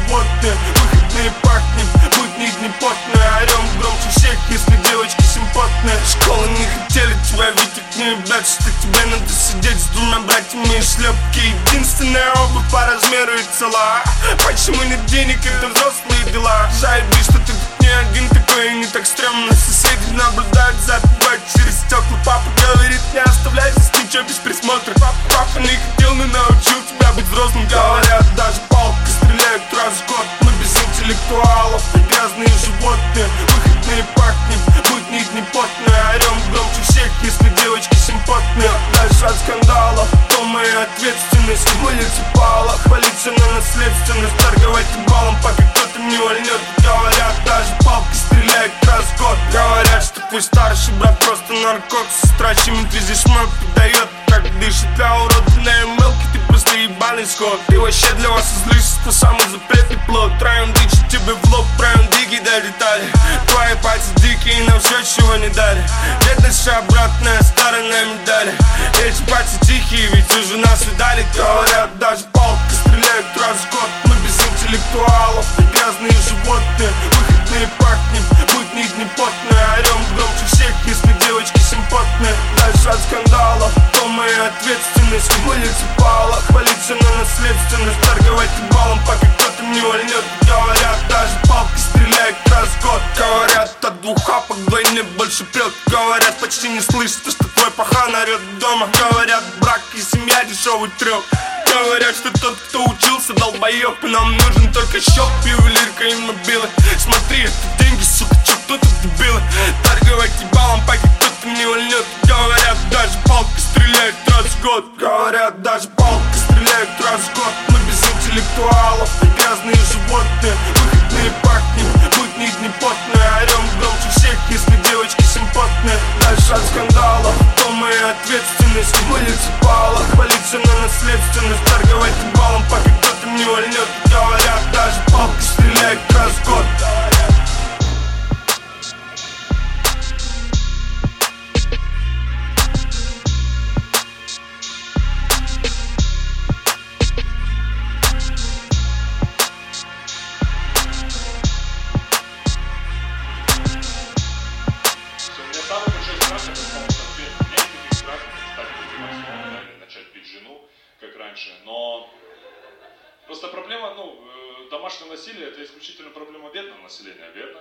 животные. Выходные пахнем, будни дни потные. Орем громче всех, если девочки симпотные. Школы не хотели тебя видеть, не ребят, что тебе надо сидеть с двумя братьями и шлепки. Единственная обувь по размеру и цела. Почему нет денег, это взрослые дела. Заеби, что ты тут не один такой и не так стрёмно. Соседи наблюдают за тобой через стекла. Папа говорит, не оставляй здесь ничего без присмотра. Папа не хотел, но научил тебя быть взрослым. Говорят, даже палкой стреляют раз в год. Мы без интеллектуалов и грязные животные. Выходные пахнем, будни дни потные. Орем громче всех, если девочки симпотные. Дальше от скандалов, то моя ответственность. Улицы пала, хвалиться на наследственность. Торговать балом, пока кто-то не вольнет. Говорят, даже палкой стреляют раз в год. Говорят, что твой старший брат просто наркот. Сестра чьими-то здесь мой подает. Как дышит для урода на МЛке, ты просто ебаный скот. Ты вообще для вас излишество, самый запретный плод. Троем дичи тебе в лоб, правим диги долетали. Твои пальцы дикие, нам все чего не дали. Бедность обратная сторона медали. Эти пальцы тихие, ведь уже нас видали. Говорят, даже палкой стреляют раз в год. Мы без интеллектуалов и грязные животные. Выходные пахнем, будни дни потные. Орем громче всех, если девочки симпотные. Дальше от скандалов, то моя ответственность. Улицы пала, хвалиться на наследственность. Торговать балом, пока кто-то не вольнет. Говорят, даже палкой стреляют раз в год. Говорят, от двух хапок вдвойне больше прет. Говорят, почти не слышно, что твой пахан орет дома. Говорят, брак и семья дешевый трёх. Говорят, что тот, кто учился, долбоёб. И нам нужен только счёт, ювелирка и мобилы. Смотри, это деньги, сука, чё кто тут дебилы? Торговать ебалом, пока кто-то не вольнет. Говорят, даже палкой стреляют раз в год. Говорят, даже палкой стреляют раз в год. Мы без интеллектуалов и грязные животные. Выходные пахнем, будни дни потные. Орем громче всех, если девочки симпотные. Дальше от скандалов, то моя ответственность. Улицы пала, хвалиться на наследственность. Торговать балом, пока кто-то не вольнет. Говорят, даже палкой стреляют раз в год. Самый большой страх это самоответ. У меня есть таких страхов, кстати, начать бить жену, как раньше. Но просто проблема, домашнее насилие это исключительно проблема бедного населения, верно?